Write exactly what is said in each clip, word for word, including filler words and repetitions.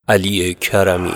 علی کرمی.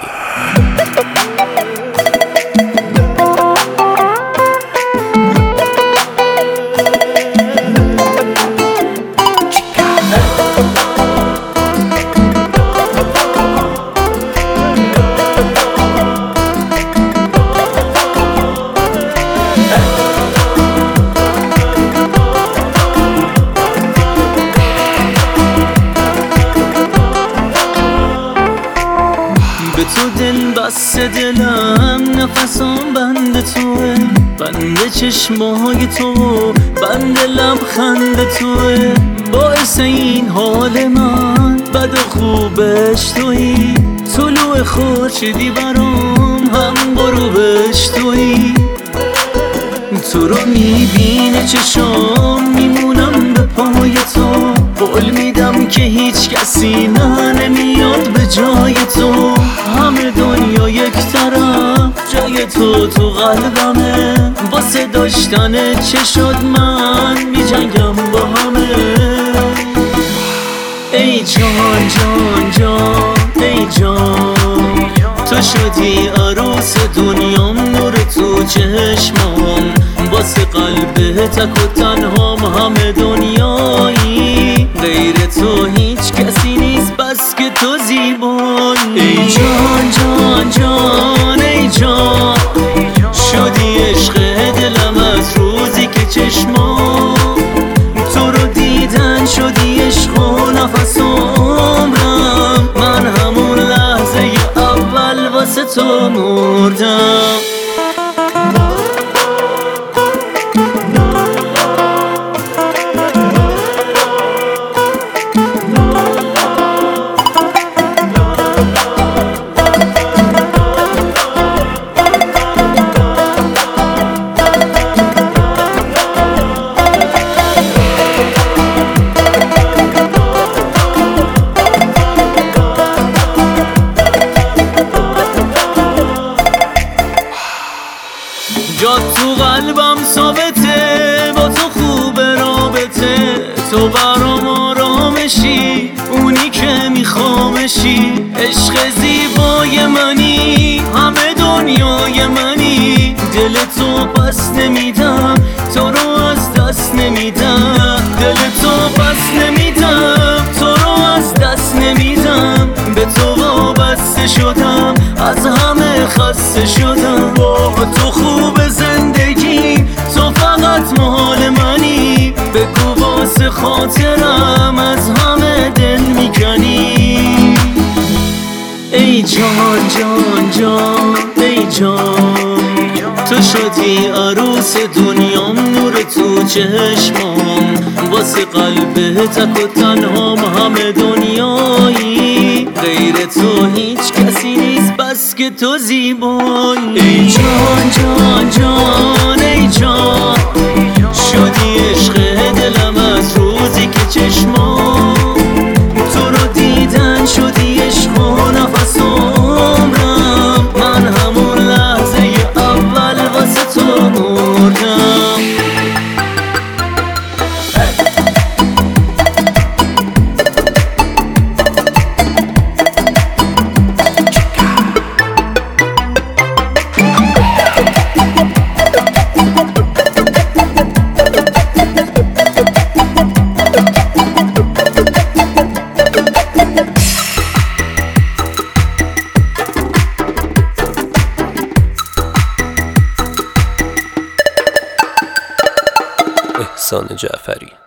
به تو دل بسته دلم، نفسام بند توه، بند چشمای تو، بند لبخند توه. باعث این حال من بد و خوبش تویی، طلوع خورشیدی برام هم غروبش تویی. تو رو میبینه چشام، میمونم به پای تو، قول میدم که هیچ کسی نه نمیاد به جای تو. همه دنیا یک طرف، جای تو تو قلبمه، واسه داشتن چشات من میجنگم با همه. ای جان جان جان ای جان، تو شدی عروس دنیام، نور تو چشمام، واسه قلب تک و تنهام همه دنیایی. غیر تو هیچ کسی نیست بس که تو زیبایی. ای جان جان جان ای جان، شدی عشق دلم از روزی که چشمام تو رو دیدن، شدی عشق و نفس عمرم. من همون لحظه اول واسه تو مردم. جا تو قلبم ثابته، با تو خوب رابطه، تو برام آرامشی، اونی که میخوامشی. عشق زیبای منی، همه دنیای منی، دل تو پس نمیدم، تو رو از دست نمیدم. دل تو پس نمیدم، تو رو از دست نمیدم. به تو وابسته شدم، از همه خسته شدم. با تو خوب زندگی، تو فقط مال منی، بگو واسه خاطرم از همه دل میکنی. ای جان جان جان ای جان، تو شدی عروس دنیام، نور تو چشمام، واسه قلب تک و تنهام همه دنیایی. غیر تو هیچ کسی نیست بس که تو زیبایی. ای جان جان جان ای جان، شدی عشق دلم از روزی که چشمام تو رو دیدن، شدی عشق و نفس عمرم. من همون لحظه اول واسه تو مردم. احسان جعفری.